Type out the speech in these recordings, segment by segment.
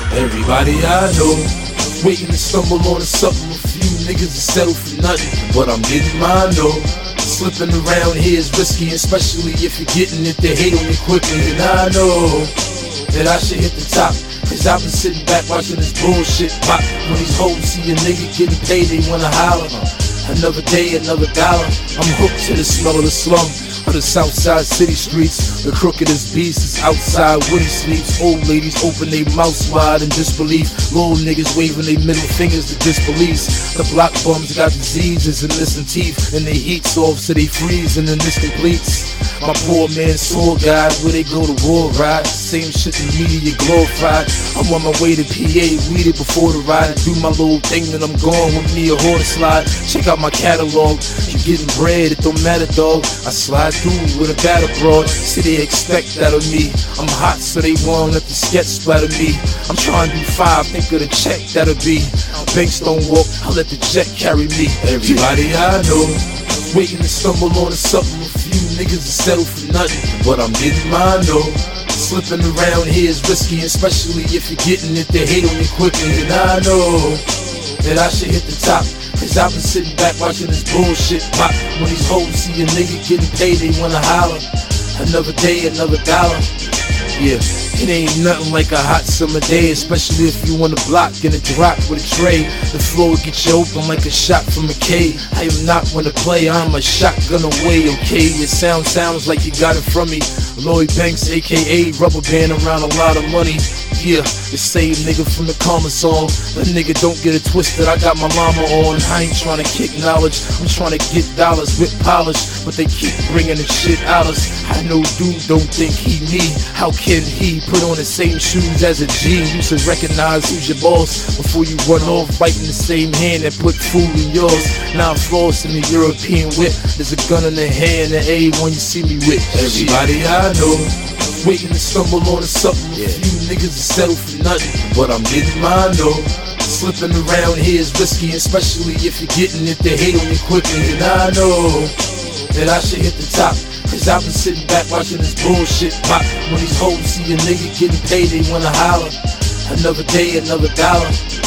Everybody I know waiting to stumble on something. A few niggas to settle for nothing, but I'm getting mine though. Slipping around here is risky, especially if you're getting it. They hate on me quickly, and I know that I should hit the top, cause I've been sitting back watching this bullshit pop. When these hoes see a nigga getting paid, they wanna holler. Another day, another dollar. I'm hooked to the smell of the slum, of the Southside city streets. The crookedest beast is outside when he sleeps. Old ladies open their mouths wide in disbelief. Little niggas waving their middle fingers to disbelief. The block bums got diseases and missing teeth, and they heats off so they freeze and then this completes. My poor man saw guys where they go to war ride. Same shit the media glorified. I'm on my way to PA, weed it before the ride. Do my little thing, then I'm gone with me a horse slide. Check out my catalog, you getting bread, it don't matter dog. I slide through with a battle broad, see they expect that of me. I'm hot so they won't let the sketch splatter me. I'm trying to do 5, think of the check that'll be. Banks don't walk, I'll let the jet carry me. Everybody I know waiting to stumble on something. A few niggas to settle for nothing, but I'm getting mine though. Slipping around here is risky, especially if you're getting it. They hate on me quickly, and I know that I should hit the top, cause I've been sitting back watching this bullshit pop. When these hoes see a nigga getting paid, they wanna holler. Another day, another dollar. Yeah, it ain't nothing like a hot summer day, especially if you on the block in a drop with a tray. The floor will get you open like a shot from McKay. I am not one to play, I'm a shotgun away, okay? Your sounds like you got it from me. Lloyd Banks, aka rubber band around a lot of money. Yeah, the same nigga from the Karma song. That nigga don't get it twisted, I got my mama on. I ain't trying to kick knowledge, I'm trying to get dollars with polish. But they keep bringing the shit out us. I know dude don't think he me. How can he put on the same shoes as a G? You should recognize who's your boss before you run off biting the same hand that put food in yours. Now I'm flossing the European whip. There's a gun in the hand, the A1 you see me with. Everybody I know waiting to stumble on something. A few niggas to settle for nothing, but I'm getting mine though. Slipping around here is risky, especially if you're getting it. They hate on me quickly, and I know that I should hit the top, cause I've been sitting back watching this bullshit pop. When these hoes see a nigga getting paid, they wanna holler. Another day, another dollar.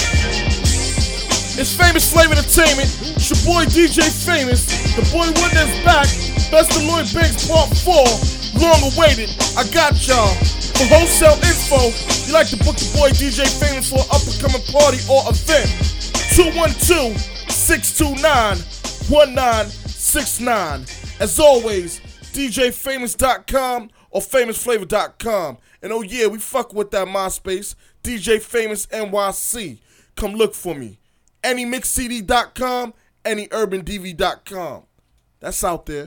It's Famous Flavor Entertainment. It's your boy DJ Famous. The boy Witness back. Best of Lloyd Banks Part 4. Long awaited. I got y'all. For wholesale info, you like to book the boy DJ Famous for an up-and-coming party or event. 212-629-1969. As always, DJFamous.com or FamousFlavor.com. And oh yeah, we fuck with that MySpace, DJ Famous NYC. Come look for me. AnyMixCD.com, AnyUrbanDV.com. That's out there.